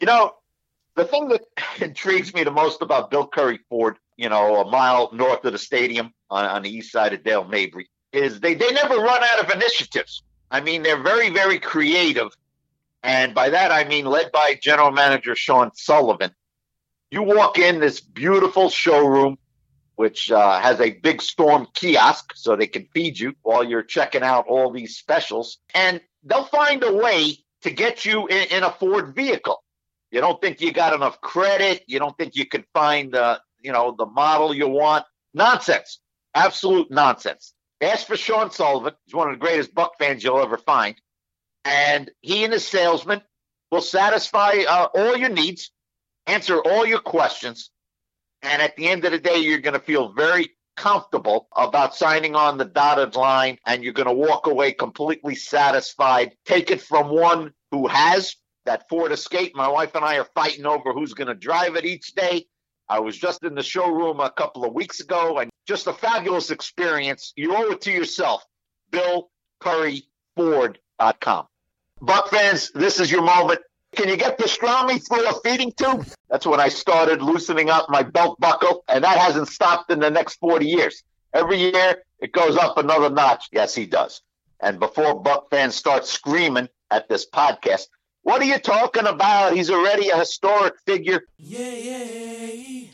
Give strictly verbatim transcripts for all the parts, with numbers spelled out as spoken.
You know, the thing that intrigues me the most about Bill Curry Ford, you know, a mile north of the stadium on, on the east side of Dale Mabry, is they, they never run out of initiatives. I mean, they're very, very creative. And by that, I mean led by General Manager Sean Sullivan. You walk in this beautiful showroom, which uh, has a big storm kiosk so they can feed you while you're checking out all these specials. And they'll find a way to get you in, in a Ford vehicle. You don't think you got enough credit. You don't think you can find the, you know, the model you want. Nonsense. Absolute nonsense. Ask for Sean Sullivan. He's one of the greatest Buck fans you'll ever find. And he and his salesman will satisfy uh, all your needs, answer all your questions. And at the end of the day, you're going to feel very comfortable about signing on the dotted line, and you're going to walk away completely satisfied. Take it from one who has that Ford Escape. My wife and I are fighting over who's going to drive it each day. I was just in the showroom a couple of weeks ago, and just a fabulous experience. You owe it to yourself. Bill Curry Ford dot com. Buck fans, this is your moment. Can you get pastrami through a feeding tube? That's when I started loosening up my belt buckle, and that hasn't stopped in the next forty years. Every year, it goes up another notch. Yes, he does. And before Buck fans start screaming at this podcast, what are you talking about? He's already a historic figure. Yeah, yeah,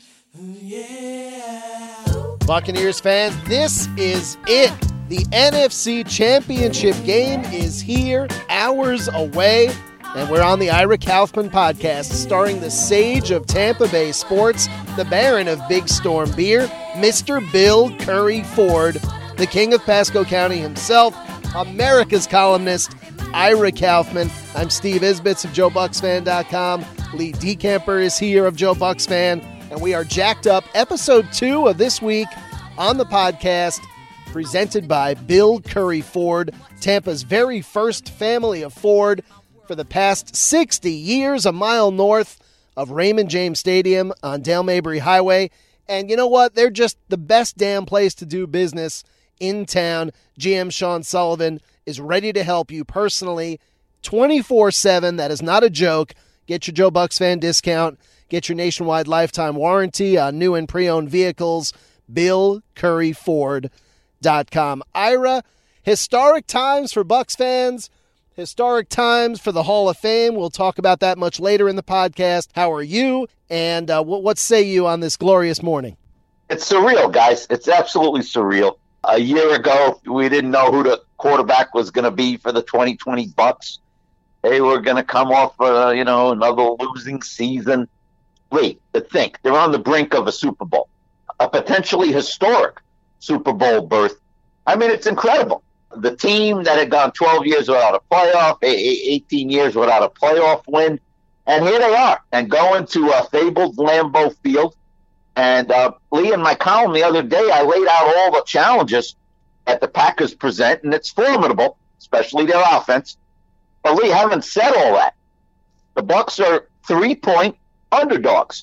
yeah. Buccaneers fans, this is it. The N F C Championship game is here, hours away. And we're on the Ira Kaufman podcast, starring the sage of Tampa Bay sports, the Baron of Big Storm beer, Mister Bill Curry Ford, the king of Pasco County himself, America's columnist, Ira Kaufman. I'm Steve Isbitz of Joe Bucks Fan dot com. Lee DeCamper is here of Joe Bucks Fan, and we are jacked up. Episode two of this week on the podcast, presented by Bill Curry Ford, Tampa's very first family of Ford. For the past sixty years, a mile north of Raymond James Stadium on Dale Mabry Highway. And you know what? They're just the best damn place to do business in town. G M Sean Sullivan is ready to help you personally twenty-four seven. That is not a joke. Get your Joe Bucks fan discount. Get your nationwide lifetime warranty on new and pre-owned vehicles. Bill Curry Ford dot com. Ira, historic times for Bucks fans. Historic times for the Hall of Fame. We'll talk about that much later in the podcast. How are you? And uh, what, what say you on this glorious morning? It's surreal, guys. It's absolutely surreal. A year ago, we didn't know who the quarterback was going to be for the twenty twenty Bucks. They were going to come off, uh, you know, another losing season. Wait, to think, they're on the brink of a Super Bowl, a potentially historic Super Bowl berth. I mean, it's incredible. The team that had gone twelve years without a playoff, eighteen years without a playoff win, and here they are, and going to a fabled Lambeau Field. And uh, Lee, in my column the other day, I laid out all the challenges that the Packers present, and it's formidable, especially their offense. But Lee, having said all that, the Bucks are three-point underdogs.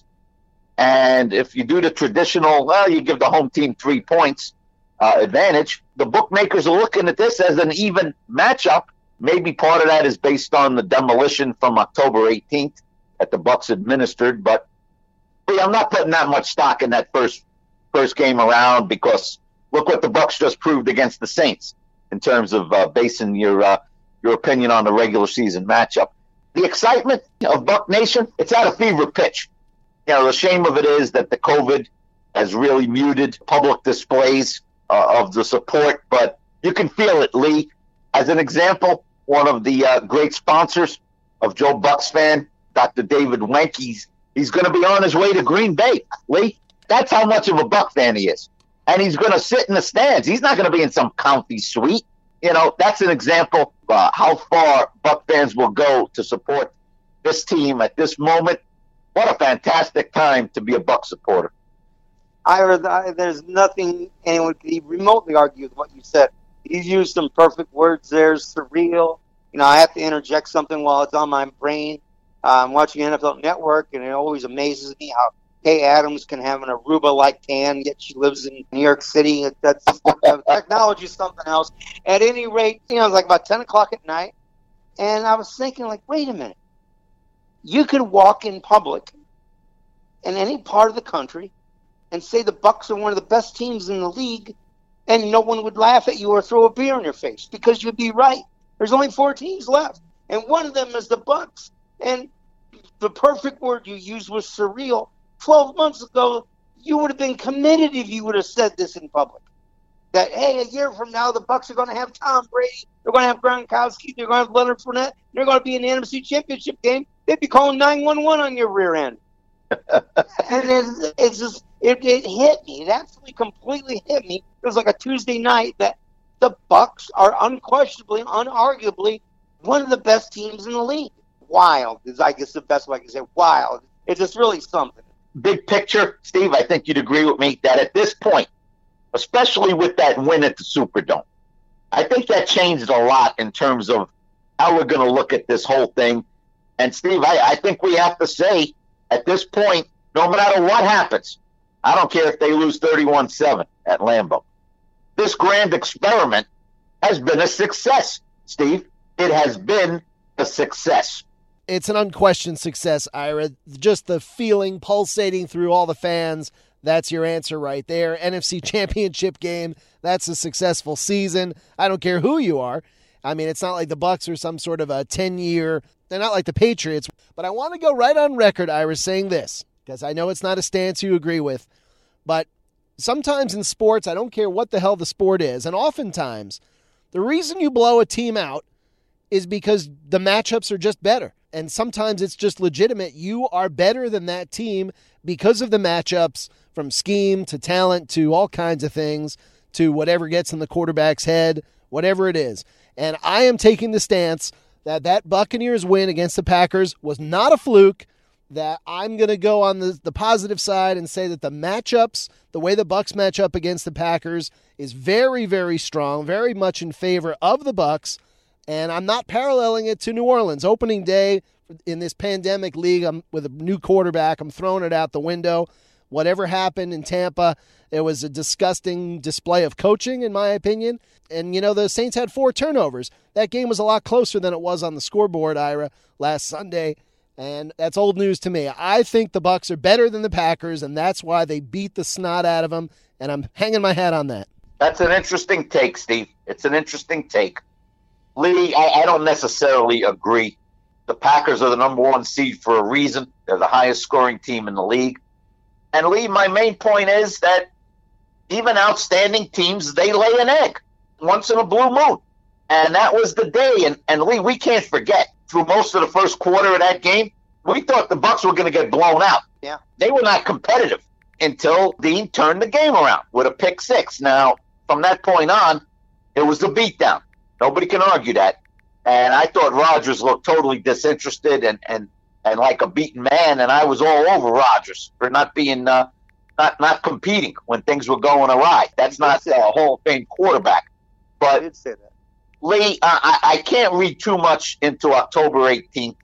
And if you do the traditional, well, you give the home team three points uh, advantage, the bookmakers are looking at this as an even matchup. Maybe part of that is based on the demolition from October eighteenth that the Bucks administered. But Lee, I'm not putting that much stock in that first first game around, because look what the Bucks just proved against the Saints in terms of uh, basing your uh, your opinion on the regular season matchup. The excitement of Buck Nation, it's at a fever pitch. You know, the shame of it is that the COVID has really muted public displays uh, of the support, but you can feel it, Lee. As an example, one of the uh, great sponsors of Joe Bucks Fan, Doctor David Wenke's, he's going to be on his way to Green Bay, Lee. That's how much of a Buck fan he is. And he's going to sit in the stands. He's not going to be in some county suite. You know, that's an example of uh, how far Buck fans will go to support this team at this moment. What a fantastic time to be a Buck supporter. Ira, there's nothing anyone could even remotely argue with what you said. You used some perfect words there, surreal. You know, I have to interject something while it's on my brain. Uh, I'm watching N F L Network, and it always amazes me how Kay Adams can have an Aruba-like tan, yet she lives in New York City. That's uh, technology is something else. At any rate, you know, it was like about ten o'clock at night, and I was thinking, like, wait a minute. You could walk in public in any part of the country and say the Bucks are one of the best teams in the league, and no one would laugh at you or throw a beer in your face because you'd be right. There's only four teams left, and one of them is the Bucks. And the perfect word you used was surreal. Twelve months ago, you would have been committed if you would have said this in public. That, hey, a year from now, the Bucks are going to have Tom Brady, they're going to have Gronkowski, they're going to have Leonard Fournette, they're going to be in the N F C Championship game. They'd be calling nine one one on your rear end. And it's, it's just, it, it hit me. It absolutely completely hit me. It was like a Tuesday night that the Bucks are unquestionably, unarguably one of the best teams in the league. Wild is, I guess, the best way I can say. Wild. It's just really something. Big picture, Steve, I think you'd agree with me that at this point, especially with that win at the Superdome, I think that changed a lot in terms of how we're going to look at this whole thing. And, Steve, I, I think we have to say, at this point, no matter what happens, I don't care if they lose thirty-one seven at Lambeau. This grand experiment has been a success, Steve. It has been a success. It's an unquestioned success, Ira. Just the feeling pulsating through all the fans, that's your answer right there. N F C Championship game, that's a successful season. I don't care who you are. I mean, it's not like the Bucks are some sort of a ten-year, they're not like the Patriots. But I want to go right on record, Ira, saying this, because I know it's not a stance you agree with, but sometimes in sports, I don't care what the hell the sport is, and oftentimes, the reason you blow a team out is because the matchups are just better. And sometimes it's just legitimate. You are better than that team because of the matchups, from scheme to talent to all kinds of things, to whatever gets in the quarterback's head, whatever it is. And I am taking the stance that that Buccaneers win against the Packers was not a fluke, that I'm going to go on the, the positive side and say that the matchups, the way the Bucs match up against the Packers is very, very strong, very much in favor of the Bucs. And I'm not paralleling it to New Orleans. Opening day in this pandemic league, I'm with a new quarterback. I'm throwing it out the window. Whatever happened in Tampa, it was a disgusting display of coaching, in my opinion. And, you know, the Saints had four turnovers. That game was a lot closer than it was on the scoreboard, Ira, last Sunday. And that's old news to me. I think the Bucs are better than the Packers, and that's why they beat the snot out of them. And I'm hanging my hat on that. That's an interesting take, Steve. It's an interesting take. Lee, I, I don't necessarily agree. The Packers are the number one seed for a reason. They're the highest scoring team in the league. And Lee, my main point is that even outstanding teams, they lay an egg once in a blue moon. And that was the day. And, and Lee, we can't forget, through most of the first quarter of that game, we thought the Bucs were going to get blown out. Yeah. They were not competitive until Dean turned the game around with a pick six. Now, from that point on, it was a beatdown. Nobody can argue that. And I thought Rodgers looked totally disinterested and, and, and like a beaten man, and I was all over Rodgers for not being uh, not not competing when things were going awry. That's not a Hall of Fame quarterback. But I did say that. Lee, I, I can't read too much into October eighteenth.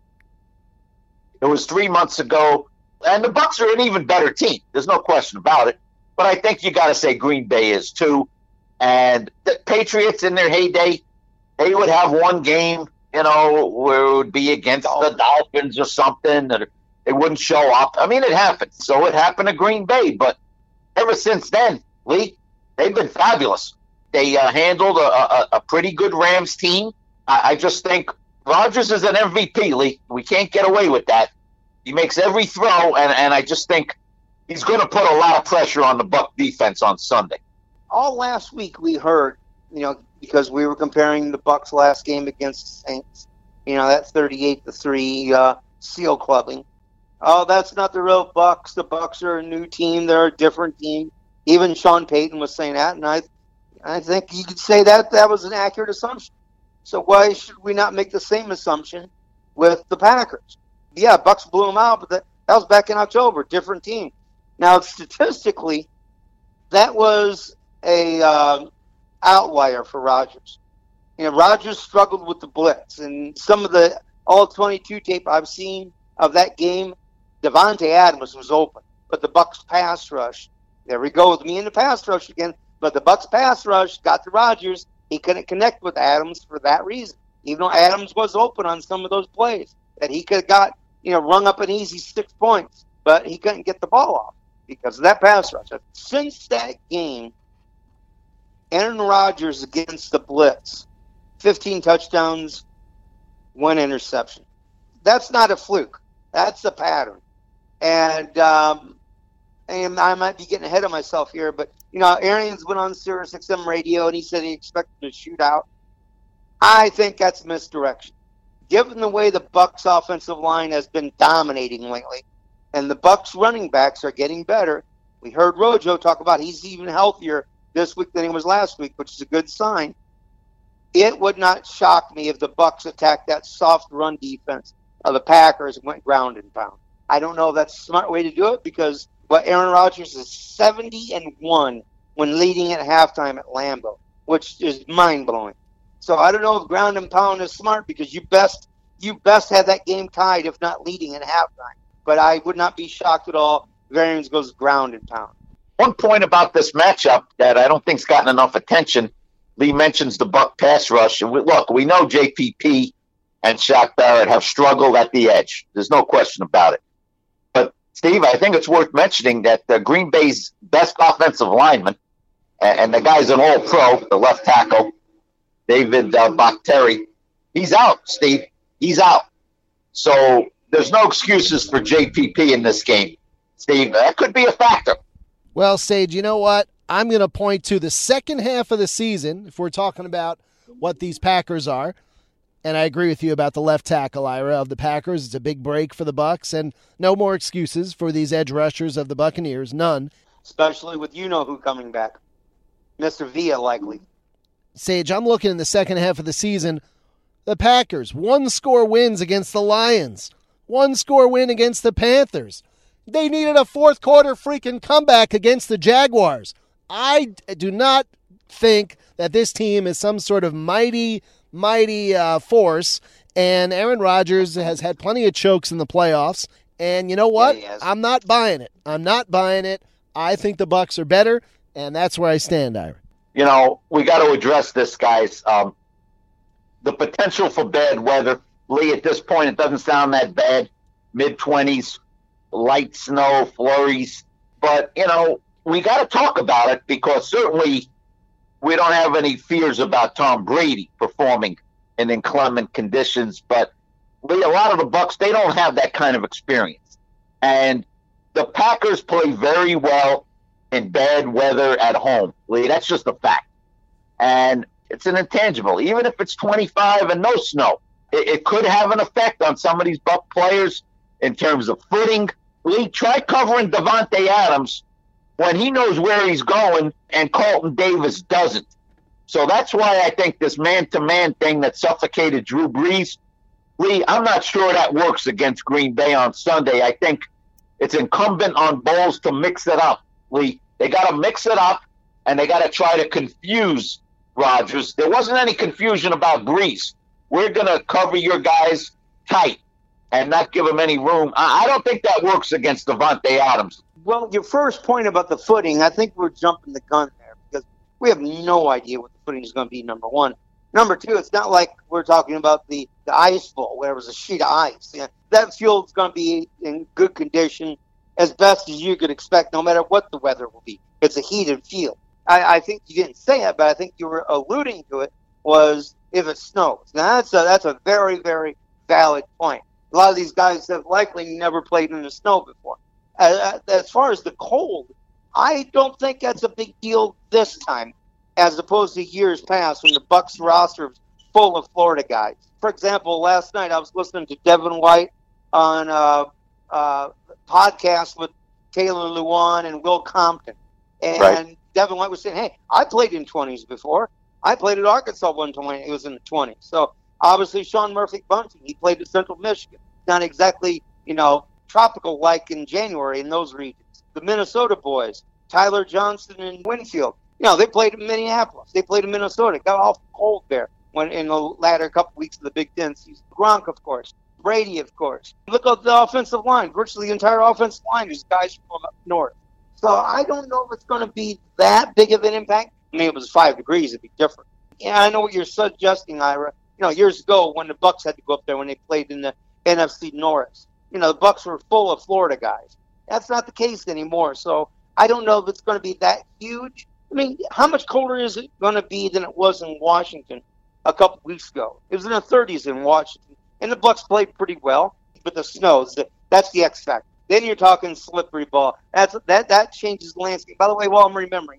It was three months ago, and the Bucs are an even better team. There's no question about it. But I think you got to say Green Bay is too. And the Patriots in their heyday, they would have one game, you know, where it would be against the Dolphins or something, and they wouldn't show up. I mean, it happened. So it happened to Green Bay. But ever since then, Lee, they've been fabulous. They uh, handled a, a, a pretty good Rams team. I, I just think Rodgers is an M V P, Lee. We can't get away with that. He makes every throw, and, and I just think he's going to put a lot of pressure on the Buck defense on Sunday. All last week we heard, you know, because we were comparing the Bucs' last game against the Saints, you know, that thirty-eight to three uh, seal clubbing. Oh, that's not the real Bucs. The Bucs are a new team. They're a different team. Even Sean Payton was saying that, and I I think you could say that that was an accurate assumption. So why should we not make the same assumption with the Packers? Yeah, Bucs blew them out, but that, that was back in October. Different team. Now, statistically, that was a uh, outlier for Rodgers. You know, Rodgers struggled with the blitz, and some of the all twenty-two tape I've seen of that game, Devontae Adams was open, but the Bucs pass rush. There we go with me in the pass rush again. But the Bucs pass rush got to Rodgers. He couldn't connect with Adams for that reason, even though Adams was open on some of those plays that he could have got you know, rung up an easy six points, but he couldn't get the ball off because of that pass rush. Since that game, Aaron Rodgers against the blitz, fifteen touchdowns, one interception. That's not a fluke. That's a pattern. And, um, and I might be getting ahead of myself here, but, you know, Arians went on Sirius X M radio, and he said he expected to shoot out. I think that's misdirection. Given the way the Bucs offensive line has been dominating lately, and the Bucs running backs are getting better, we heard Rojo talk about he's even healthier this week than he was last week, which is a good sign. It would not shock me if the Bucs attacked that soft run defense of the Packers and went ground and pound. I don't know if that's a smart way to do it because what Aaron Rodgers is seventy and one when leading at halftime at Lambeau, which is mind blowing. So I don't know if ground and pound is smart because you best you best have that game tied, if not leading at halftime. But I would not be shocked at all if Arians goes ground and pound. One point about this matchup that I don't think's gotten enough attention. Lee mentions the Buck pass rush. And we, look, we know J P P and Shaq Barrett have struggled at the edge. There's no question about it. But, Steve, I think it's worth mentioning that uh, Green Bay's best offensive lineman, and, and the guy's an all-pro, the left tackle, David uh, Bakhtiari, he's out, Steve. He's out. So there's no excuses for J P P in this game, Steve. That could be a factor. Well, Sage, you know what? I'm going to point to the second half of the season, if we're talking about what these Packers are. And I agree with you about the left tackle, Ira, of the Packers. It's a big break for the Bucs, and no more excuses for these edge rushers of the Buccaneers. None. Especially with you-know-who coming back. Mister Villa, likely. Sage, I'm looking in the second half of the season. The Packers, one-score wins against the Lions. One-score win against the Panthers. They needed a fourth-quarter freaking comeback against the Jaguars. I do not think that this team is some sort of mighty, mighty uh, force, and Aaron Rodgers has had plenty of chokes in the playoffs, and you know what? Yeah, I'm not buying it. I'm not buying it. I think the Bucs are better, and that's where I stand, Ira. You know, we got to address this, guys. Um, the potential for bad weather. Lee, at this point, it doesn't sound that bad. mid-twenties, light snow, flurries. But, you know, we got to talk about it because certainly we don't have any fears about Tom Brady performing in inclement conditions. But, Lee, a lot of the Bucs, they don't have that kind of experience. And the Packers play very well in bad weather at home. Lee, that's just a fact. And it's an intangible. Even if it's twenty-five and no snow, it, it could have an effect on some of these Buck players in terms of footing. Lee, try covering Davante Adams when he knows where he's going and Carlton Davis doesn't. So that's why I think this man-to-man thing that suffocated Drew Brees, Lee, I'm not sure that works against Green Bay on Sunday. I think it's incumbent on Bowles to mix it up, Lee. They got to mix it up, and they got to try to confuse Rodgers. There wasn't any confusion about Brees. We're going to cover your guys tight and not give them any room. I don't think that works against Davante Adams. Well, your first point about the footing, I think we're jumping the gun there because we have no idea what the footing is going to be, number one. Number two, it's not like we're talking about the, the ice bowl where it was a sheet of ice. Yeah, that field's going to be in good condition as best as you could expect, no matter what the weather will be. It's a heated field. I, I think you didn't say it, but I think you were alluding to it, was if it snows. Now, that's a, that's a very, very valid point. A lot of these guys have likely never played in the snow before. Uh, as far as the cold, I don't think that's a big deal this time, as opposed to years past when the Bucs roster was full of Florida guys. For example, last night I was listening to Devin White on a, a podcast with Taylor Lewan and Will Compton. And right. Devin White was saying, hey, I played in twenties before. I played at Arkansas one time when it was in the twenties. So obviously Sean Murphy-Bunting, he played at Central Michigan. Not exactly, you know, tropical like in January in those regions. The Minnesota boys, Tyler Johnson and Winfield, you know, they played in Minneapolis. They played in Minnesota. Got awful cold there when in the latter couple weeks of the Big Ten season. Gronk, of course. Brady, of course. Look at the offensive line. Virtually the entire offensive line is guys from up north. So I don't know if it's going to be that big of an impact. I mean, it was five degrees. It'd be different. Yeah, I know what you're suggesting, Ira. You know, years ago when the Bucs had to go up there when they played in the N F C North. you know, the Bucs were full of Florida guys. That's not the case anymore. So I don't know if it's going to be that huge. I mean, how much colder is it going to be than it was in Washington a couple weeks ago? It was in the thirties in Washington, and the Bucs played pretty well. But the snow, that's the X factor. Then you're talking slippery ball. That's that that changes the landscape. By the way, while I'm remembering,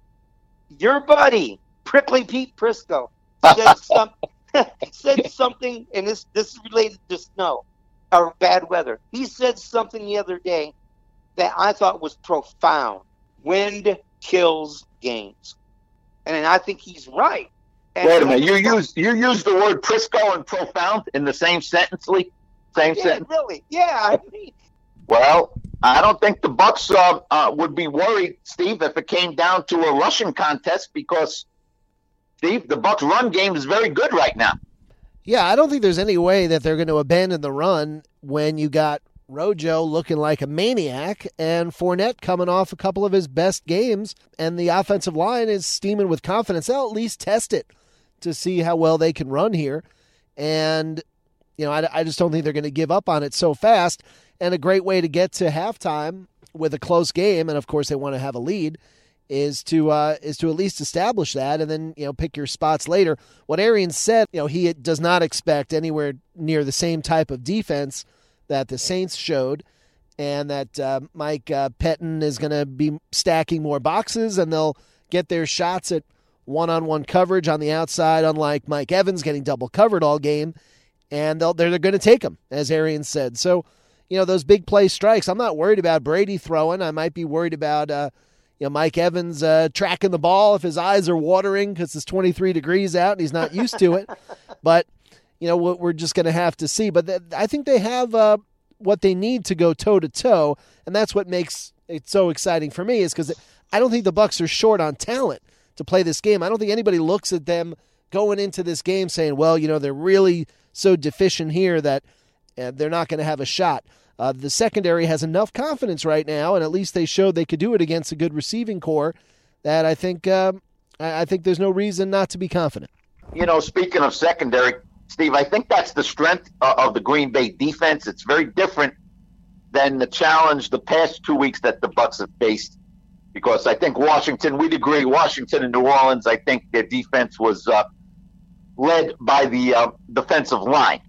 your buddy Prickly Pete Prisco said some, said something, and this this is related to snow or bad weather. He said something the other day that I thought was profound. Wind kills games, and I think he's right. And Wait a minute, you use you use the word Prisco and profound in the same sentence, Lee? Same yeah, sentence? Really? Yeah, I mean. Well, I don't think the Bucs uh, uh, would be worried, Steve, if it came down to a rushing contest because, Steve, the Bucs' run game is very good right now. Yeah, I don't think there's any way that they're going to abandon the run when you got Rojo looking like a maniac and Fournette coming off a couple of his best games, and the offensive line is steaming with confidence. They'll at least test it to see how well they can run here. And, you know, I, I just don't think they're going to give up on it so fast. And a great way to get to halftime with a close game, and of course they want to have a lead, is to uh, is to at least establish that, and then you know pick your spots later. What Arians said, you know, he does not expect anywhere near the same type of defense that the Saints showed, and that uh, Mike uh, Pettin is going to be stacking more boxes, and they'll get their shots at one-on-one coverage on the outside, unlike Mike Evans getting double covered all game, and they'll, they're, they're going to take them, as Arians said. So. You know, those big play strikes, I'm not worried about Brady throwing. I might be worried about, uh, you know, Mike Evans uh, tracking the ball if his eyes are watering because it's twenty-three degrees out and he's not used to it. But, you know, we're just going to have to see. But th- I think they have uh, what they need to go toe-to-toe, and that's what makes it so exciting for me is because I don't think the Bucs are short on talent to play this game. I don't think anybody looks at them going into this game saying, well, you know, they're really so deficient here that uh, they're not going to have a shot. Uh, the secondary has enough confidence right now, and at least they showed they could do it against a good receiving core, that I think um, I think there's no reason not to be confident. You know, speaking of secondary, Steve, I think that's the strength uh, of the Green Bay defense. It's very different than the challenge the past two weeks that the Bucs have faced, because I think Washington, we'd agree, Washington and New Orleans, I think their defense was uh, led by the uh, defensive line.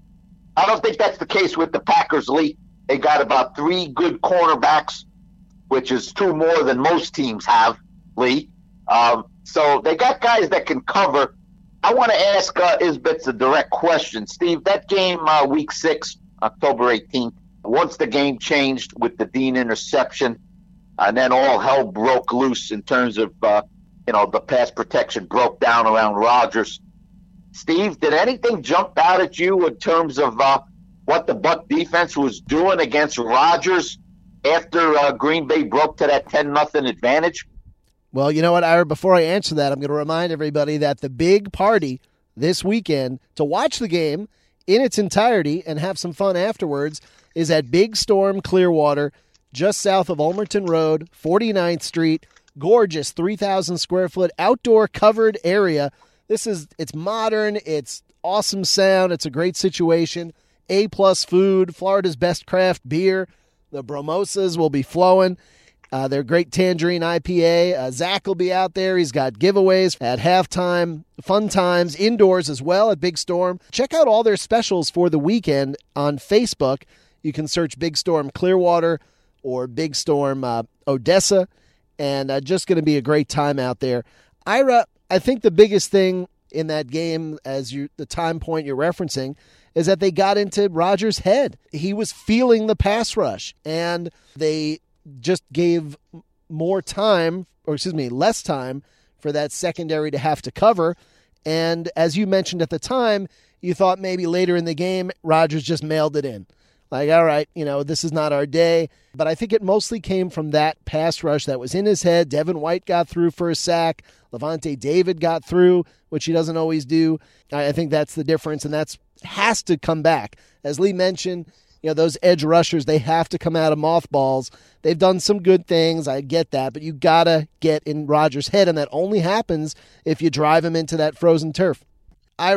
I don't think that's the case with the Packers, Lee. They got about three good cornerbacks, which is two more than most teams have, Lee. Um, so they got guys that can cover. I want to ask uh, Isbitz a direct question. Steve, that game uh, week six, October eighteenth, once the game changed with the Dean interception, and then all hell broke loose in terms of, uh, you know, the pass protection broke down around Rodgers. Steve, did anything jump out at you in terms of uh, what the Buck defense was doing against Rodgers after uh, Green Bay broke to that ten nothing advantage? Well, you know what, Ira, before I answer that, I'm going to remind everybody that the big party this weekend to watch the game in its entirety and have some fun afterwards is at Big Storm Clearwater, just south of Ulmerton Road, forty-ninth Street. Gorgeous three thousand square foot outdoor covered area. This is, it's modern, it's awesome sound, it's a great situation, A-plus food, Florida's best craft beer, the Bromosas will be flowing, uh, they're great tangerine I P A, uh, Zach will be out there, he's got giveaways at halftime, fun times, indoors as well at Big Storm. Check out all their specials for the weekend on Facebook. You can search Big Storm Clearwater or Big Storm uh, Odessa, and uh, just going to be a great time out there. Ira, I think the biggest thing in that game, as you the time point you're referencing, is that they got into Rodgers' head. He was feeling the pass rush, and they just gave more time, or excuse me, less time for that secondary to have to cover. And as you mentioned at the time, you thought maybe later in the game, Rodgers just mailed it in. Like, all right, you know, this is not our day. But I think it mostly came from that pass rush that was in his head. Devin White got through for a sack. Levante David got through, which he doesn't always do. I think that's the difference, and that's has to come back. As Lee mentioned, you know, those edge rushers, they have to come out of mothballs. They've done some good things. I get that, but you got to get in Rodgers' head, and that only happens if you drive him into that frozen turf. Ira,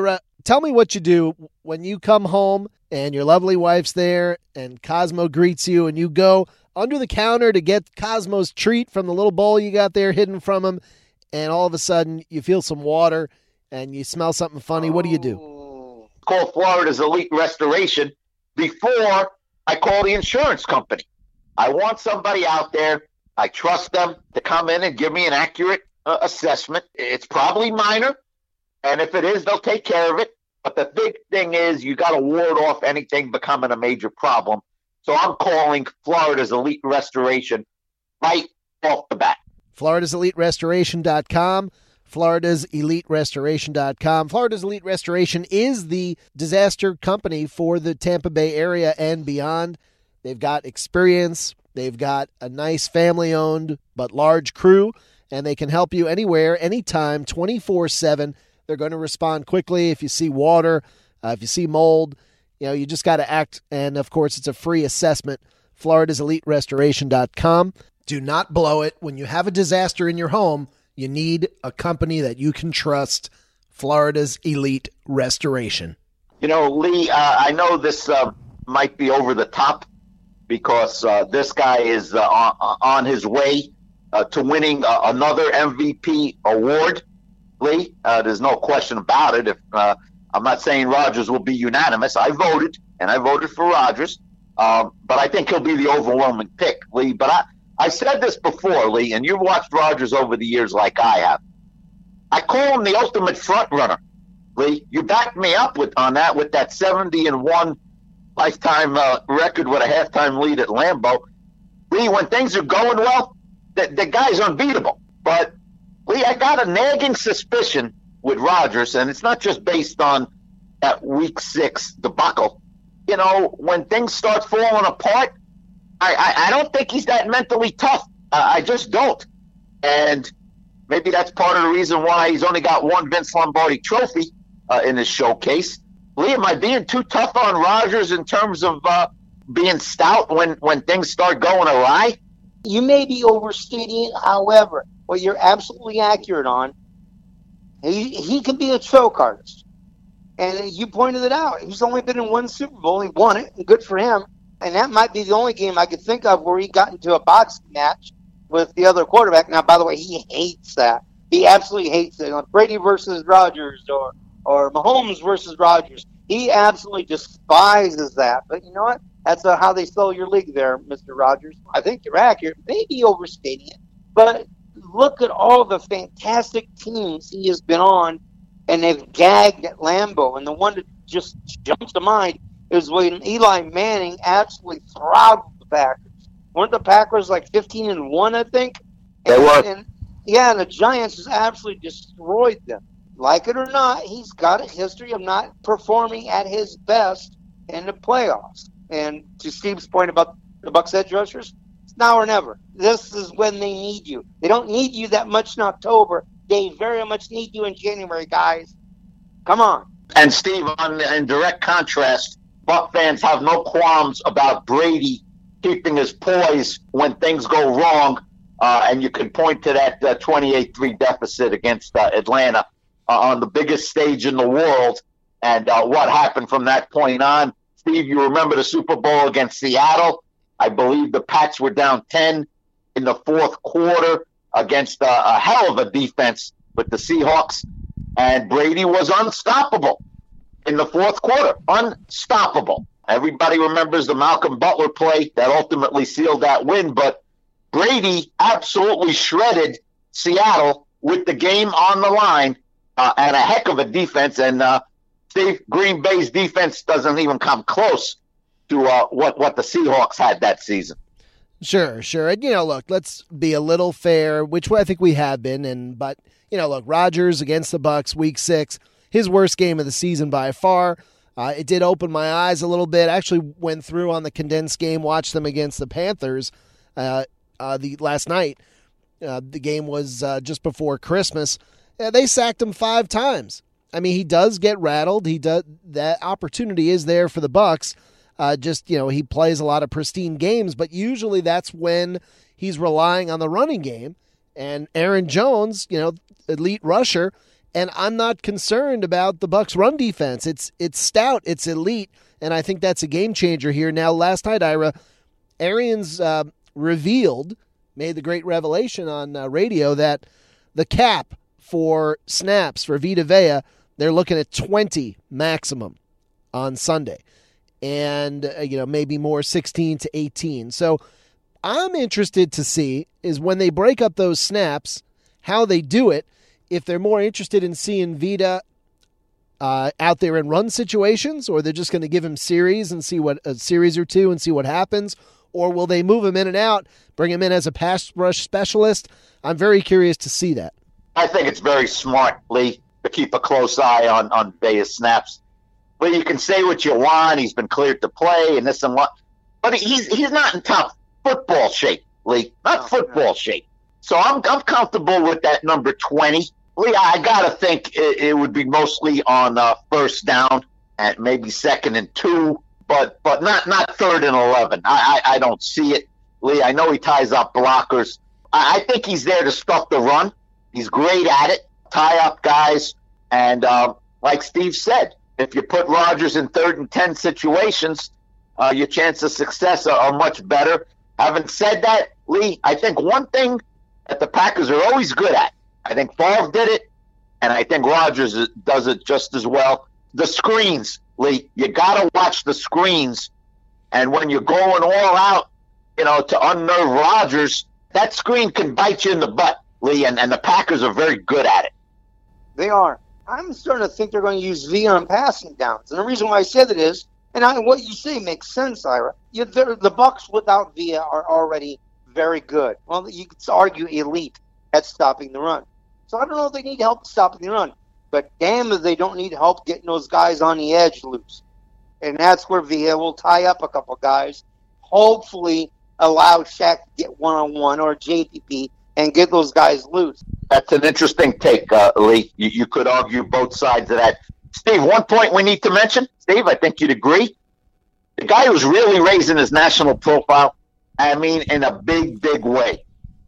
tell me what you do when you come home and your lovely wife's there and Cosmo greets you and you go under the counter to get Cosmo's treat from the little bowl you got there hidden from him, and all of a sudden you feel some water and you smell something funny. What do you do? Call Florida's Elite Restoration before I call the insurance company. I want somebody out there, I trust them to come in and give me an accurate uh, assessment. It's probably minor, and if it is, they'll take care of it. But the big thing is you got to ward off anything becoming a major problem. So I'm calling Florida's Elite Restoration right off the bat. Florida's Elite Restoration dot com. Florida's Elite Restoration dot com. Florida's Elite Restoration is the disaster company for the Tampa Bay area and beyond. They've got experience. They've got a nice family-owned but large crew, and they can help you anywhere, anytime, twenty-four seven. They're going to respond quickly if you see water, uh, if you see mold. You know, you just got to act, and, of course, it's a free assessment. Florida's Elite Restoration dot com. Do not blow it. When you have a disaster in your home, you need a company that you can trust. Florida's Elite Restoration. You know, Lee, uh, I know this uh, might be over the top because uh, this guy is uh, on, on his way uh, to winning uh, another M V P award, Lee. Uh, there's no question about it. If uh, I'm not saying Rodgers will be unanimous. I voted, and I voted for Rodgers. Um, but I think he'll be the overwhelming pick, Lee. But I, I said this before, Lee, and you've watched Rodgers over the years like I have. I call him the ultimate front runner, Lee. You backed me up with on that with that seventy and one lifetime uh, record with a halftime lead at Lambeau. Lee, when things are going well, the, the guy's unbeatable. But, Lee, I got a nagging suspicion with Rodgers, and it's not just based on that week six debacle. You know, when things start falling apart, I, I, I don't think he's that mentally tough. Uh, I just don't. And maybe that's part of the reason why he's only got one Vince Lombardi trophy uh, in his showcase. Lee, am I being too tough on Rodgers in terms of uh, being stout when, when things start going awry? You may be overstating it. However, what you're absolutely accurate on, he, he can be a choke artist. And you pointed it out. He's only been in one Super Bowl. He won it, and good for him. And that might be the only game I could think of where he got into a boxing match with the other quarterback. Now, by the way, he hates that. He absolutely hates it. Like Brady versus Rodgers or, or Mahomes versus Rodgers. He absolutely despises that. But you know what? That's uh, how they sell your league there, Mister Rodgers. I think you're accurate. Maybe overstating it. But look at all the fantastic teams he has been on, and they've gagged at Lambeau. And the one that just jumps to mind is when Eli Manning absolutely throttled the Packers. Weren't the Packers like fifteen and one, I think? They and, were. And, yeah, and the Giants just absolutely destroyed them. Like it or not, he's got a history of not performing at his best in the playoffs. And to Steve's point about the Bucs edge rushers, it's now or never. This is when they need you. They don't need you that much in October. They very much need you in January, guys. Come on. And Steve, on, in direct contrast, Buck fans have no qualms about Brady keeping his poise when things go wrong. Uh, and you can point to that uh, twenty-eight three deficit against uh, Atlanta uh, on the biggest stage in the world. And uh, what happened from that point on. Steve, you remember the Super Bowl against Seattle? I believe the Pats were down ten in the fourth quarter against uh, a hell of a defense with the Seahawks. And Brady was unstoppable in the fourth quarter. Unstoppable. Everybody remembers the Malcolm Butler play that ultimately sealed that win. But Brady absolutely shredded Seattle with the game on the line uh, and a heck of a defense. And uh, Steve, Green Bay's defense doesn't even come close to uh, what, what the Seahawks had that season. Sure, sure. And, you know, look, let's be a little fair, which I think we have been. And But, you know, look, Rodgers against the Bucs, week six, his worst game of the season by far. Uh, it did open my eyes a little bit. I actually went through on the condensed game, watched them against the Panthers uh, uh, the last night. Uh, the game was uh, just before Christmas. Uh, they sacked him five times. I mean, he does get rattled. He does. That opportunity is there for the Bucs. Uh, just, you know, he plays a lot of pristine games, but usually that's when he's relying on the running game. And Aaron Jones, you know, elite rusher, And I'm not concerned about the Bucs' run defense. It's it's stout, it's elite, and I think that's a game changer here. Now, last night, Ira, Arians uh, revealed, made the great revelation on uh, radio that the cap for snaps for Vita Vea, they're looking at twenty maximum on Sunday. And, uh, you know, maybe more, sixteen to eighteen. So I'm interested to see is when they break up those snaps, how they do it. If they're more interested in seeing Vita uh, out there in run situations, or they're just going to give him series and see what a series or two and see what happens, or will they move him in and out, bring him in as a pass rush specialist? I'm very curious to see that. I think it's very smart, Lee, to keep a close eye on, on Vea's snaps. Well, you can say what you want. He's been cleared to play and this and what. But he's he's not in top football shape, Lee. Not football shape. So I'm I'm comfortable with that number twenty. Lee, I got to think it, it would be mostly on uh, first down and maybe second and two, but but not, not third and eleven. I, I, I don't see it, Lee. I know he ties up blockers. I, I think he's there to stuff the run. He's great at it, tie up guys. And uh, like Steve said, if you put Rodgers in third and ten situations, uh, your chances of success are, are much better. Having said that, Lee, I think one thing that the Packers are always good at, I think Favre did it, and I think Rodgers does it just as well. The screens, Lee, you got to watch the screens. And when you're going all out, you know, to unnerve Rodgers, that screen can bite you in the butt, Lee, and, and the Packers are very good at it. They are. I'm starting to think they're going to use V on passing downs. And the reason why I said it is, and I, what you say makes sense, Ira. You, the Bucs without Vea are already very good. Well, you could argue elite at stopping the run. So I don't know if they need help stopping the run. But damn if they don't need help getting those guys on the edge loose. And that's where Vea will tie up a couple guys, hopefully allow Shaq to get one-on-one or J P P and get those guys loose. That's an interesting take, uh, Lee. You, you could argue both sides of that. Steve, one point we need to mention, Steve, I think you'd agree. The guy who's really raising his national profile, I mean, in a big, big way,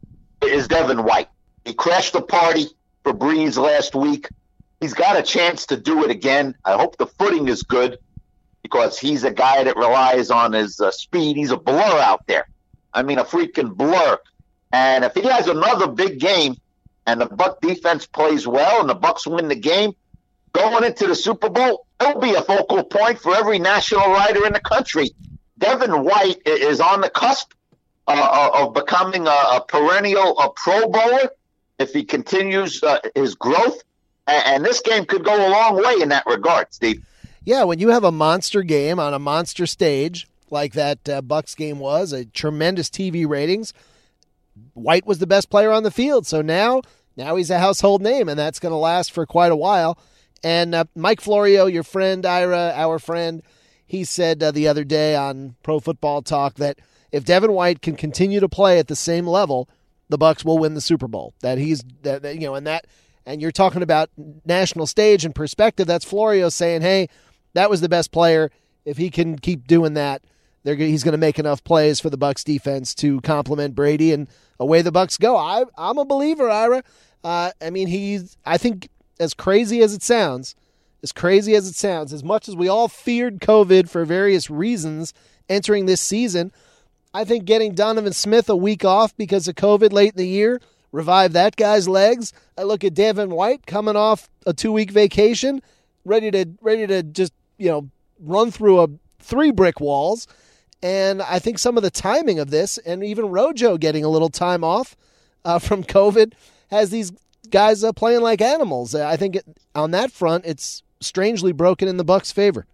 is Devin White. He crashed the party for Breeze last week. He's got a chance to do it again. I hope the footing is good because he's a guy that relies on his uh, speed. He's a blur out there. I mean, a freaking blur. And if he has another big game and the Buck defense plays well and the Bucks win the game, going into the Super Bowl, it'll be a focal point for every national writer in the country. Devin White is on the cusp uh, of becoming a, a perennial a Pro Bowler if he continues uh, his growth. And, and this game could go a long way in that regard, Steve. Yeah, when you have a monster game on a monster stage like that uh, Bucks game was, a tremendous T V ratings, White was the best player on the field. So now, now he's a household name, and that's going to last for quite a while. And uh, Mike Florio, your friend, Ira, our friend, he said uh, the other day on Pro Football Talk that if Devin White can continue to play at the same level, the Bucks will win the Super Bowl. That he's, that, that, you know, and that, and you're talking about national stage and perspective. That's Florio saying, "Hey, that was the best player. If he can keep doing that, they're he's going to make enough plays for the Bucks defense to complement Brady, and away the Bucks go." I, I'm a believer, Ira. Uh, I mean, he's. I think as crazy as it sounds, as crazy as it sounds, as much as we all feared COVID for various reasons entering this season, I think getting Donovan Smith a week off because of COVID late in the year revived that guy's legs. I look at Devin White coming off a two-week vacation, ready to ready to just you know run through a three brick walls. And I think some of the timing of this, and even Rojo getting a little time off uh, from COVID, has these guys uh, playing like animals. I think it, on that front, it's strangely broken in the Bucks' favor.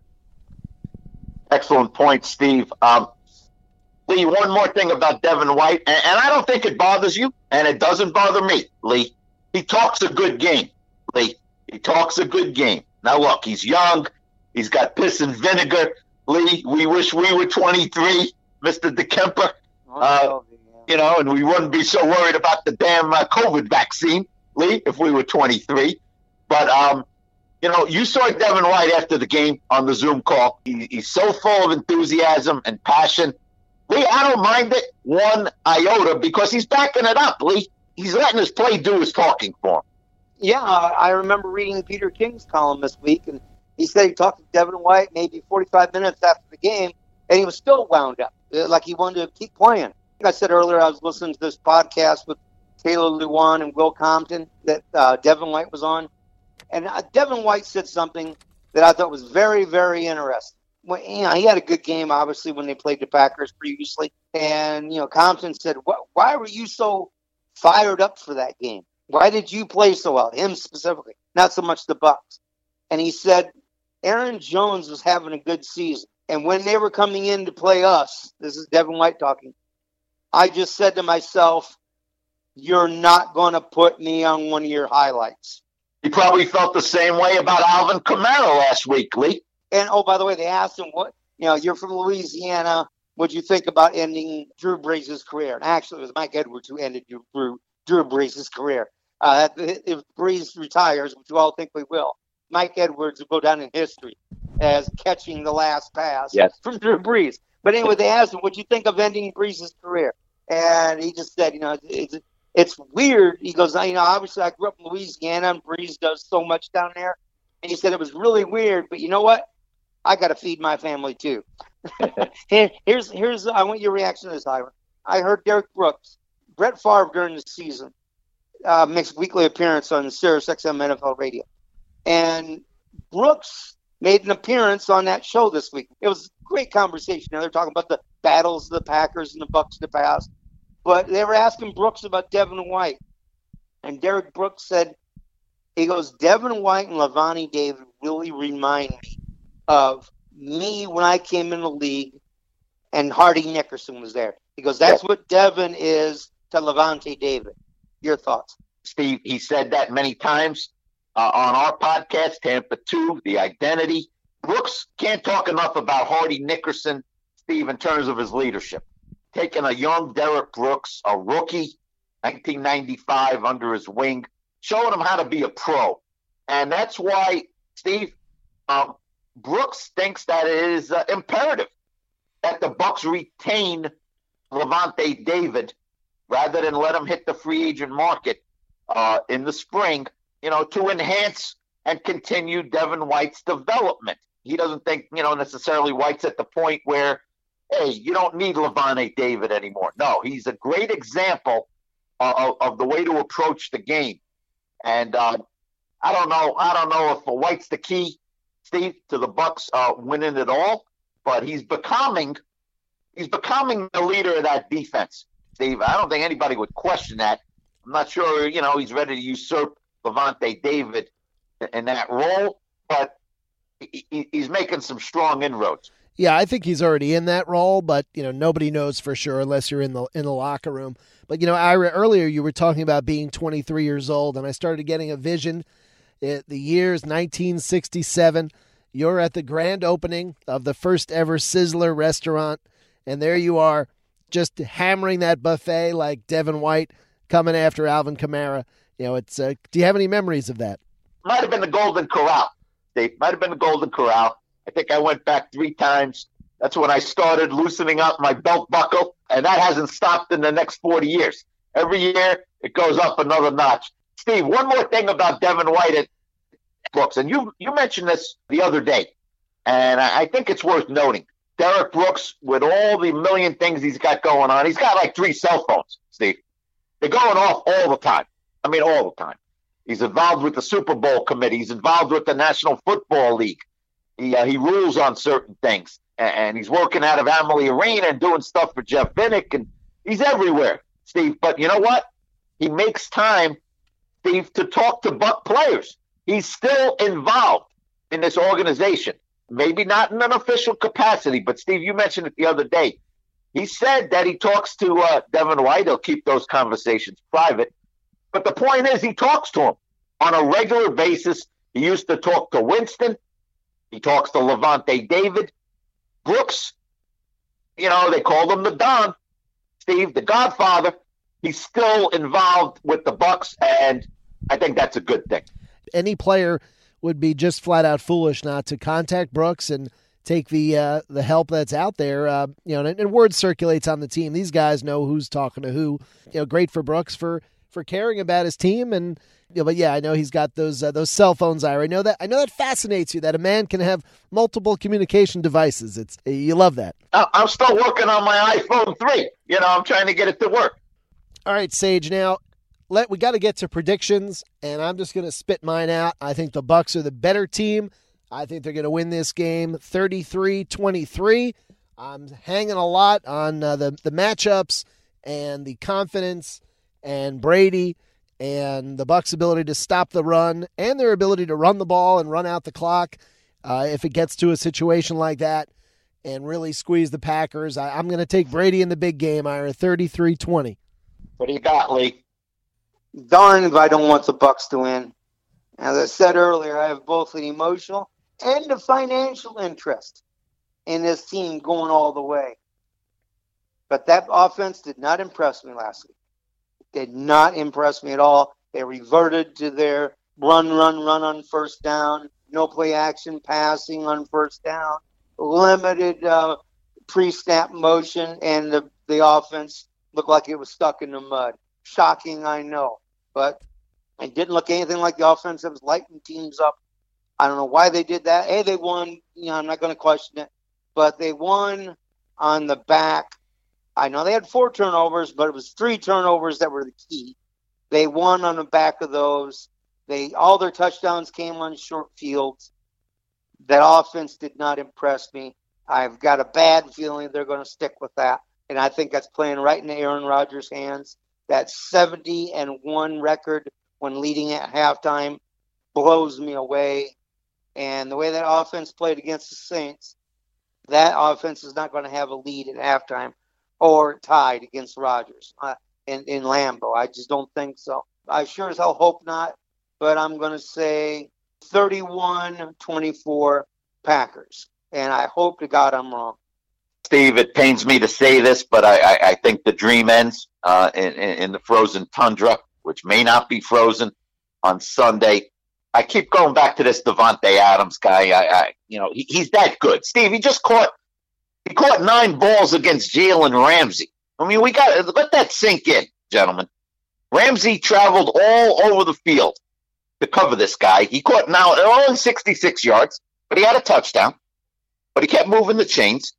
Excellent point, Steve. Um, Lee, one more thing about Devin White, and, and I don't think it bothers you, and it doesn't bother me, Lee. He talks a good game, Lee. He talks a good game. Now, look, he's young. He's got piss and vinegar. Lee, we wish we were twenty-three, Mister DeKemper. Uh, you know, and we wouldn't be so worried about the damn uh, COVID vaccine, Lee, if we were twenty-three. But, um, you know, you saw Devin White after the game on the Zoom call. He, he's so full of enthusiasm and passion. Lee, I don't mind it one iota because he's backing it up, Lee. He's letting his play do his talking for him. Yeah, I remember reading Peter King's column this week, and he said he talked to Devin White maybe forty-five minutes after the game, and he was still wound up, like he wanted to keep playing. Like I said earlier, I was listening to this podcast with Taylor Lewan and Will Compton that uh, Devin White was on, and uh, Devin White said something that I thought was very, very interesting. Well, you know, he had a good game, obviously, when they played the Packers previously, and you know, Compton said, "Why were you so fired up for that game? Why did you play so well?" Him specifically, not so much the Bucs. And he said, Aaron Jones was having a good season. And when they were coming in to play us, this is Devin White talking, I just said to myself, you're not going to put me on one of your highlights. He probably felt the same way about Alvin Kamara last week, Lee. And, oh, by the way, they asked him, what, you know, you're from Louisiana. What'd you think about ending Drew Brees' career? And actually, it was Mike Edwards who ended Drew, Drew Brees' career. Uh, if Brees retires, which you all think we will, Mike Edwards will go down in history as catching the last pass yes. from Drew Brees. But anyway, they asked him, what'd you think of ending Brees' career? And he just said, you know, it's it's weird. He goes, you know, obviously I grew up in Louisiana, and Brees does so much down there. And he said it was really weird, but you know what? I got to feed my family too. Here, here's here's I want your reaction to this, Ira. I heard Derek Brooks, Brett Favre during the season, uh, makes a weekly appearance on Sirius X M N F L Radio, and Brooks made an appearance on that show this week. It was a great conversation. Now they're talking about the battles of the Packers and the Bucs in the past, but they were asking Brooks about Devin White, and Derek Brooks said, he goes, Devin White and Lavonte David really remind me of me when I came in the league and Hardy Nickerson was there. He goes, that's yeah. what Devin is to Lavonte David. Your thoughts? Steve, he said that many times uh, on our podcast, Tampa two, The Identity. Brooks can't talk enough about Hardy Nickerson, Steve, in terms of his leadership. Taking a young Derek Brooks, a rookie, nineteen ninety-five, under his wing, showing him how to be a pro. And that's why, Steve, um, Brooks thinks that it is uh, imperative that the Bucs retain Lavonte David rather than let him hit the free agent market uh, in the spring, you know, to enhance and continue Devin White's development. He doesn't think, you know, necessarily White's at the point where, hey, you don't need Lavonte David anymore. No, he's a great example of, of the way to approach the game. And uh, I don't know, I don't know if White's the key, Steve, to the Bucs uh, winning it all, but he's becoming, he's becoming the leader of that defense, Steve. I don't think anybody would question that. I'm not sure, you know, he's ready to usurp Lavonte David in that role, but he, he's making some strong inroads. Yeah, I think he's already in that role, but you know nobody knows for sure unless you're in the in the locker room. But you know, Ira, earlier you were talking about being twenty-three years old, and I started getting a vision. It, the year's nineteen sixty-seven. You're at the grand opening of the first ever Sizzler restaurant, and there you are, just hammering that buffet like Devin White coming after Alvin Kamara. You know, it's. Uh, do you have any memories of that? Might have been the Golden Corral, Steve. Might have been the Golden Corral. I think I went back three times. That's when I started loosening up my belt buckle, and that hasn't stopped in the next forty years. Every year, it goes up another notch. Steve, one more thing about Devin White at Brooks, and you you mentioned this the other day, and I, I think it's worth noting. Derek Brooks, with all the million things he's got going on, he's got like three cell phones, Steve. They're going off all the time. I mean, all the time. He's involved with the Super Bowl committee. He's involved with the National Football League. He uh, he rules on certain things, and, and he's working out of Amalie Arena and doing stuff for Jeff Vinnick, and he's everywhere, Steve. But you know what? He makes time, Steve, to talk to Buck players. He's still involved in this organization, maybe not in an official capacity, but Steve, you mentioned it the other day. He said that he talks to uh, Devin White. He'll keep those conversations private, but the point is, he talks to him on a regular basis. He used to talk to Winston. He talks to Lavonte David. Brooks, you know, they called him the Don, Steve, the Godfather. He's still involved with the Bucs, and I think that's a good thing. Any player would be just flat out foolish not to contact Brooks and take the uh, the help that's out there. Uh, you know, and, and word circulates on the team. These guys know who's talking to who. You know, great for Brooks for for caring about his team and Yeah, but yeah, I know he's got those uh, those cell phones, Ira. I know that. I know that fascinates you, that a man can have multiple communication devices. It's you love that. I- I'm still working on my iPhone three. You know, I'm trying to get it to work. All right, Sage. Now, let we got to get to predictions, and I'm just going to spit mine out. I think the Bucks are the better team. I think they're going to win this game thirty-three twenty-three. I'm hanging a lot on uh, the the matchups and the confidence and Brady and the Bucks' ability to stop the run and their ability to run the ball and run out the clock uh, if it gets to a situation like that and really squeeze the Packers. I, I'm going to take Brady in the big game, Ira, thirty-three twenty. What do you got, Lee? Darn if I don't want the Bucks to win. As I said earlier, I have both an emotional and a financial interest in this team going all the way. But that offense did not impress me last week. Did not impress me at all. They reverted to their run, run, run on first down, no play action passing on first down, limited uh, pre-snap motion, and the, the offense looked like it was stuck in the mud. Shocking, I know. But it didn't look anything like the offense that was lighting teams up. I don't know why they did that. Hey, they won. You know, I'm not going to question it. But they won on the back. I know they had four turnovers, but it was three turnovers that were the key. They won on the back of those. They all their touchdowns came on short fields. That offense did not impress me. I've got a bad feeling they're going to stick with that. And I think that's playing right into Aaron Rodgers' hands. That seventy and one record when leading at halftime blows me away. And the way that offense played against the Saints, that offense is not going to have a lead at halftime or tied against Rodgers uh, in, in Lambeau. I just don't think so. I sure as hell hope not, but I'm going to say thirty-one twenty-four Packers. And I hope to God I'm wrong. Steve, it pains me to say this, but I, I, I think the dream ends uh, in, in the frozen tundra, which may not be frozen on Sunday. I keep going back to this Davante Adams guy. I, I you know, he, he's that good. Steve, he just caught he caught nine balls against Jalen Ramsey. I mean, we got to let that sink in, gentlemen. Ramsey traveled all over the field to cover this guy. He caught now only sixty-six yards, but he had a touchdown. But he kept moving the chains.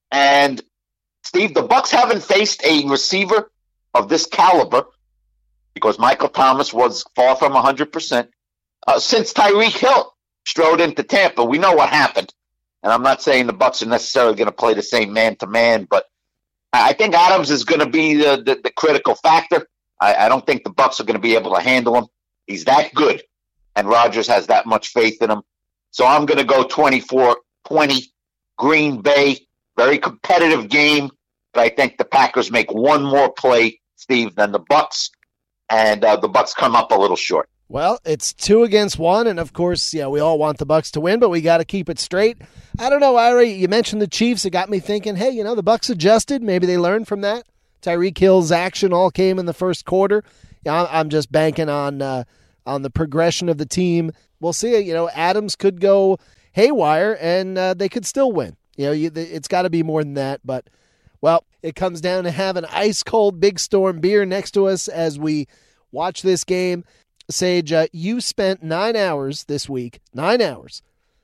And Steve, the Bucs haven't faced a receiver of this caliber because Michael Thomas was far from one hundred percent. Uh, since Tyreek Hill strode into Tampa, we know what happened. And I'm not saying the Bucs are necessarily going to play the same man-to-man, but I think Adams is going to be the, the, the critical factor. I, I don't think the Bucs are going to be able to handle him. He's that good, and Rodgers has that much faith in him. So I'm going to go twenty-four twenty, Green Bay. Very competitive game, but I think the Packers make one more play, Steve, than the Bucs, and uh, the Bucs come up a little short. Well, it's two against one, and of course, yeah, we all want the Bucs to win, but we got to keep it straight. I don't know, Ira, you mentioned the Chiefs. It got me thinking, hey, you know, the Bucs adjusted. Maybe they learned from that. Tyreek Hill's action all came in the first quarter. Yeah, I'm just banking on uh, on the progression of the team. We'll see. You know, Adams could go haywire, and uh, they could still win. You know, you, it's got to be more than that. But, well, it comes down to having ice-cold Big Storm beer next to us as we watch this game. Sage, uh, you spent nine hours this week, nine hours,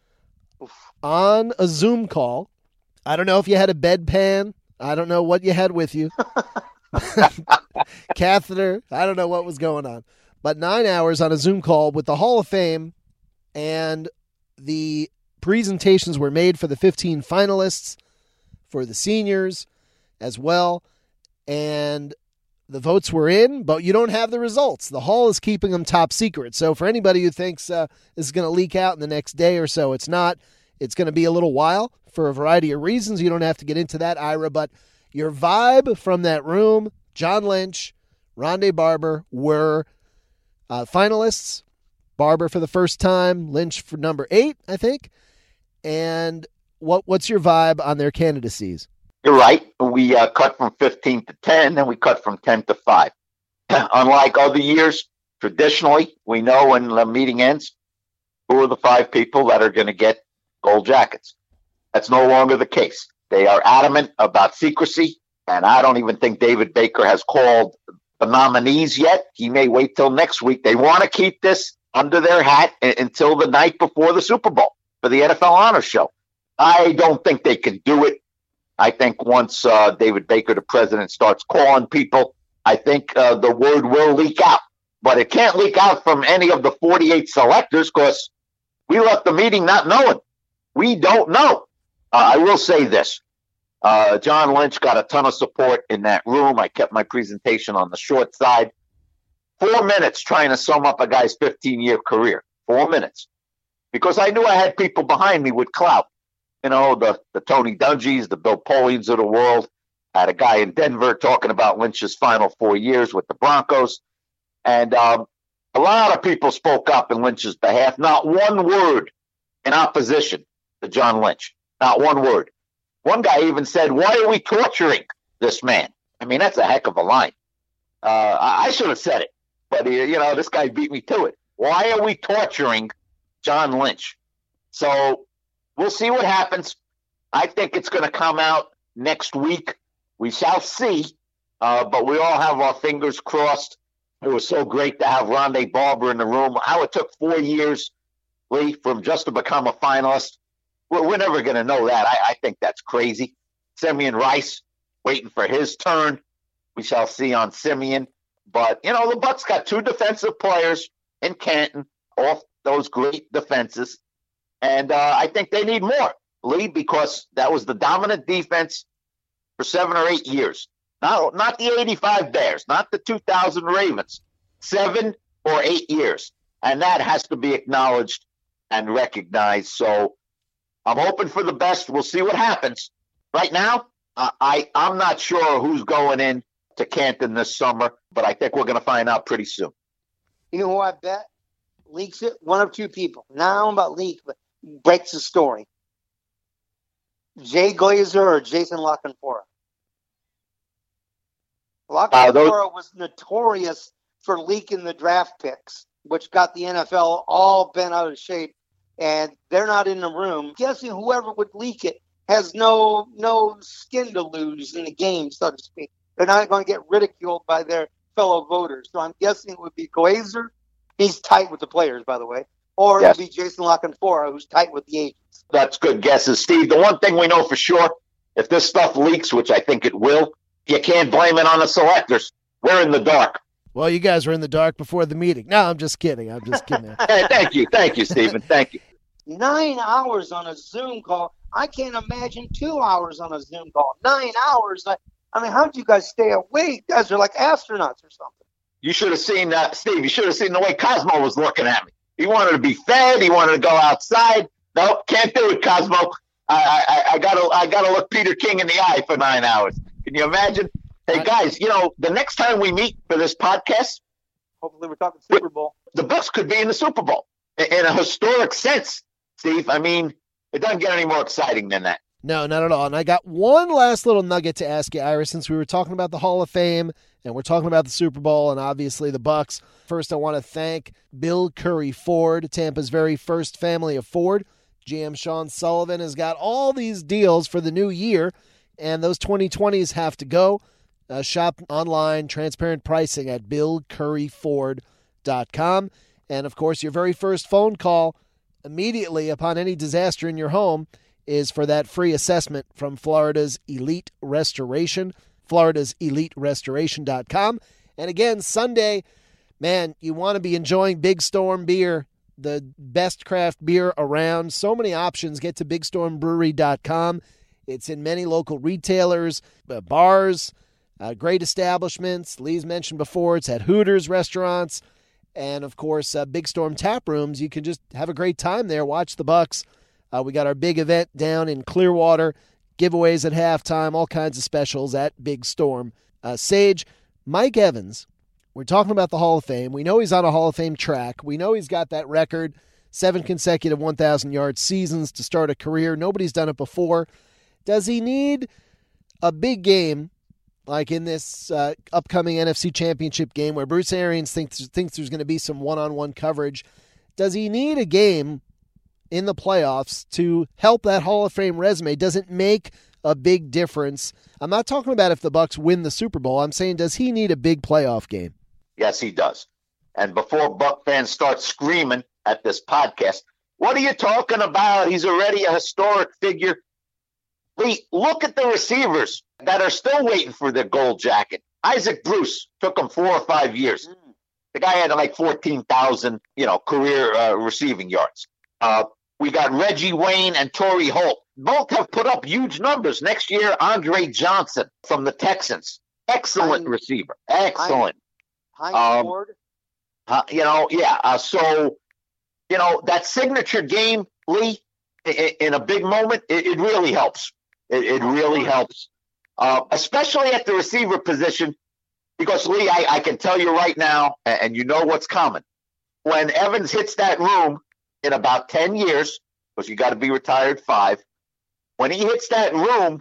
on a Zoom call. I don't know if you had a bedpan. I don't know what you had with you. Catheter. I don't know what was going on. But nine hours on a Zoom call with the Hall of Fame, and the presentations were made for the fifteen finalists, for the seniors as well, and the votes were in, but you don't have the results. The Hall is keeping them top secret. So for anybody who thinks uh, this is going to leak out in the next day or so, it's not. It's going to be a little while for a variety of reasons. You don't have to get into that, Ira, but your vibe from that room, John Lynch, Rondé Barber were uh, finalists. Barber for the first time, Lynch for number eight, I think. And what what's your vibe on their candidacies? You're right. We uh, cut from fifteen to ten, and we cut from ten to five. Unlike other years, traditionally, we know when the meeting ends who are the five people that are going to get gold jackets. That's no longer the case. They are adamant about secrecy, and I don't even think David Baker has called the nominees yet. He may wait till next week. They want to keep this under their hat a- until the night before the Super Bowl for the N F L Honor Show. I don't think they can do it. I think once uh, David Baker, the president, starts calling people, I think uh, the word will leak out. But it can't leak out from any of the forty-eight selectors because we left the meeting not knowing. We don't know. Uh, I will say this. Uh, John Lynch got a ton of support in that room. I kept my presentation on the short side. Four minutes trying to sum up a guy's fifteen-year career. Four minutes. Because I knew I had people behind me with clout. You know, the, the Tony Dungy's, the Bill Polians of the world. I had a guy in Denver talking about Lynch's final four years with the Broncos. And um, a lot of people spoke up in Lynch's behalf. Not one word in opposition to John Lynch. Not one word. One guy even said, why are we torturing this man? I mean, that's a heck of a line. Uh, I, I should have said it. But, you know, this guy beat me to it. Why are we torturing John Lynch? So we'll see what happens. I think it's going to come out next week. We shall see. Uh, but we all have our fingers crossed. It was so great to have Rondé Barber in the room. How it took four years, Lee, from just to become a finalist. We're, we're never going to know that. I, I think that's crazy. Simeon Rice waiting for his turn. We shall see on Simeon. But, you know, the Bucs got two defensive players in Canton off those great defenses. And uh, I think they need more, Lee, because that was the dominant defense for seven or eight years. Not, not the eighty-five Bears, not the two thousand Ravens. Seven or eight years. And that has to be acknowledged and recognized. So I'm hoping for the best. We'll see what happens. Right now, uh, I, I'm not sure who's going in to Canton this summer, but I think we're going to find out pretty soon. You know who I bet leaks it? One of two people. Now I'm about leak, but breaks the story. Jay Glazer or Jason La Canfora. La Canfora uh, those- was notorious for leaking the draft picks, which got the N F L all bent out of shape, and they're not in the room. Guessing whoever would leak it has no no skin to lose in the game, so to speak. They're not going to get ridiculed by their fellow voters. So I'm guessing it would be Glazer. He's tight with the players, by the way. Or yes. It would be Jason La Canfora, who's tight with the agents. That's good guesses, Steve. The one thing we know for sure, if this stuff leaks, which I think it will, you can't blame it on the selectors. We're in the dark. Well, you guys were in the dark before the meeting. No, I'm just kidding. I'm just kidding. Hey, thank you. Thank you, Stephen. Thank you. Nine hours on a Zoom call. I can't imagine two hours on a Zoom call. Nine hours. I, I mean, how did you guys stay awake? You guys are like astronauts or something. You should have seen that, uh, Steve. You should have seen the way Cosmo was looking at me. He wanted to be fed. He wanted to go outside. Nope, can't do it, Cosmo. I, I, I gotta, I gotta look Peter King in the eye for nine hours. Can you imagine? Hey, guys, you know, the next time we meet for this podcast, hopefully we're talking Super Bowl. The Bucs could be in the Super Bowl in a historic sense, Steve. I mean, it doesn't get any more exciting than that. No, not at all. And I got one last little nugget to ask you, Ira, since we were talking about the Hall of Fame and we're talking about the Super Bowl and obviously the Bucs. First, I want to thank Bill Curry Ford, Tampa's very first family of Ford. G M Sean Sullivan has got all these deals for the new year, and those twenty twenties have to go. Uh, shop online, transparent pricing at bill curry ford dot com. And, of course, your very first phone call immediately upon any disaster in your home is for that free assessment from Florida's Elite Restoration, florida's elite restoration dot com. And again, Sunday, man, you want to be enjoying Big Storm beer, the best craft beer around. So many options. Get to big storm brewery dot com. It's in many local retailers, uh, bars, uh, great establishments. Lee's mentioned before, it's at Hooters restaurants, and, of course, uh, Big Storm tap rooms. You can just have a great time there, watch the Bucs. Uh, we got our big event down in Clearwater, giveaways at halftime, all kinds of specials at Big Storm. Uh, Sage, Mike Evans, we're talking about the Hall of Fame. We know he's on a Hall of Fame track. We know he's got that record, seven consecutive one thousand yard seasons to start a career. Nobody's done it before. Does he need a big game like in this uh, upcoming N F C Championship game where Bruce Arians thinks, thinks there's going to be some one-on-one coverage? Does he need a game in the playoffs to help that Hall of Fame resume? Does it make a big difference? I'm not talking about if the Bucs win the Super Bowl. I'm saying, does he need a big playoff game? Yes, he does. And before Buck fans start screaming at this podcast, what are you talking about? He's already a historic figure. Lee, look at the receivers that are still waiting for their gold jacket. Isaac Bruce took him four or five years. The guy had like fourteen thousand, you know, career uh, receiving yards. Uh, we got Reggie Wayne and Torrey Holt. Both have put up huge numbers. Next year, Andre Johnson from the Texans. Excellent Hein- receiver. Excellent. Heinz Um, Ward. Uh, you know, yeah. Uh, so, you know, that signature game, Lee, in, in a big moment, it, it really helps. It, it really helps, uh, especially at the receiver position, because, Lee, I, I can tell you right now, and, and you know what's coming. When Evans hits that room in about ten years, because you got to be retired five, when he hits that room,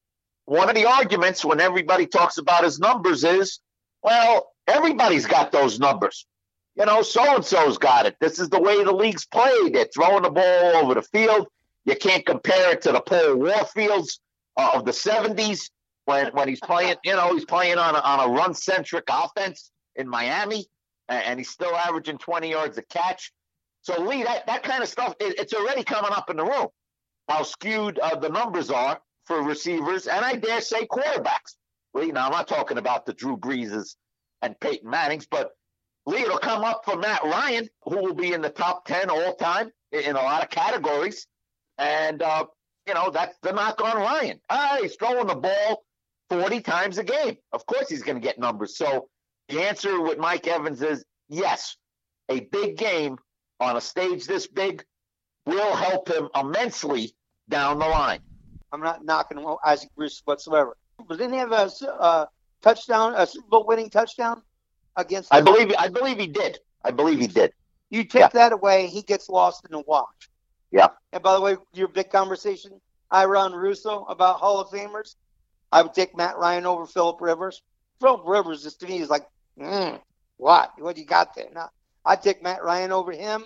one of the arguments when everybody talks about his numbers is, well, everybody's got those numbers. You know, so-and-so's got it. This is the way the league's played. They're throwing the ball all over the field. You can't compare it to the Paul Warfields uh, of the seventies when, when he's playing, you know, he's playing on a, on a run-centric offense in Miami, and, and he's still averaging twenty yards a catch. So, Lee, that, that kind of stuff, it, it's already coming up in the room, how skewed uh, the numbers are for receivers, and I dare say quarterbacks. Lee, now I'm not talking about the Drew Breeses and Peyton Mannings, but Lee, it'll come up for Matt Ryan, who will be in the top ten all time in, in a lot of categories. And, uh, you know, that's the knock on Ryan. Ah, he's throwing the ball forty times a game. Of course he's going to get numbers. So the answer with Mike Evans is yes, a big game on a stage this big will help him immensely down the line. I'm not knocking Isaac Bruce whatsoever. But didn't he have a uh, touchdown, a Super Bowl winning touchdown against? I believe. I believe he did. I believe he did. You take Yeah. that away, he gets lost in the wash. Yeah. And by the way, your big conversation, Iron Russo, about Hall of Famers, I would take Matt Ryan over Phillip Rivers. Phillip Rivers, just to me, is like, mm, what? What do you got there? Now, I'd take Matt Ryan over him,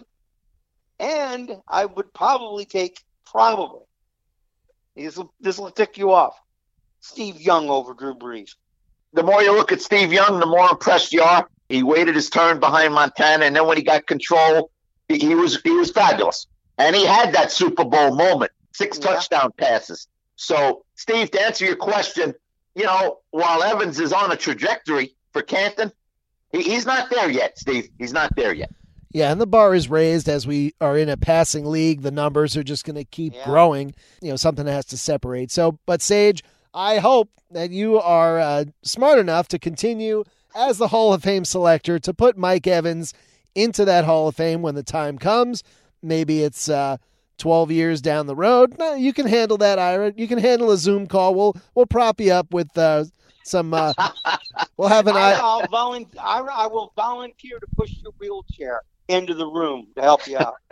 and I would probably take, probably, this will, this will tick you off, Steve Young over Drew Brees. The more you look at Steve Young, the more impressed you are. He waited his turn behind Montana, and then when he got control, he, he was he was fabulous. And he had that Super Bowl moment, six Yeah. touchdown passes. So, Steve, to answer your question, you know, while Evans is on a trajectory for Canton, he, he's not there yet, Steve. He's not there yet. Yeah, and the bar is raised as we are in a passing league. The numbers are just going to keep Yeah. growing. You know, something has to separate. So, but Sage, I hope that you are uh, smart enough to continue as the Hall of Fame selector to put Mike Evans into that Hall of Fame when the time comes. Maybe it's uh, twelve years down the road. No, you can handle that, Ira. You can handle a Zoom call. We'll we'll prop you up with uh, some. Uh, we'll have an. I, I, I'll volunteer, I, I will volunteer to push your wheelchair into the room to help you out.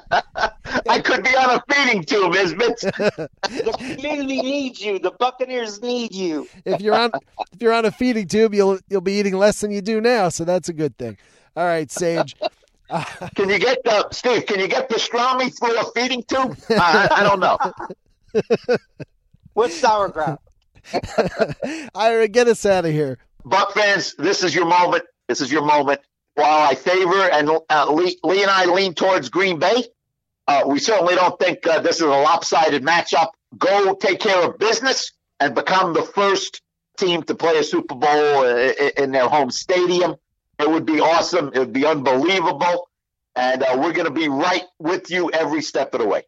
I could be on a feeding tube, Isbit. The community needs you. The Buccaneers need you. if you're on if you're on a feeding tube, you'll you'll be eating less than you do now. So that's a good thing. All right, Sage. Uh, Can you get the Steve? Can you get pastrami through a feeding tube? I, I don't know. With sauerkraut. Ira, get us out of here. Buck fans, this is your moment. This is your moment. While I favor and uh, Lee, Lee and I lean towards Green Bay, uh, we certainly don't think uh, this is a lopsided matchup. Go take care of business and become the first team to play a Super Bowl in, in their home stadium. It would be awesome. It would be unbelievable. And uh, we're going to be right with you every step of the way.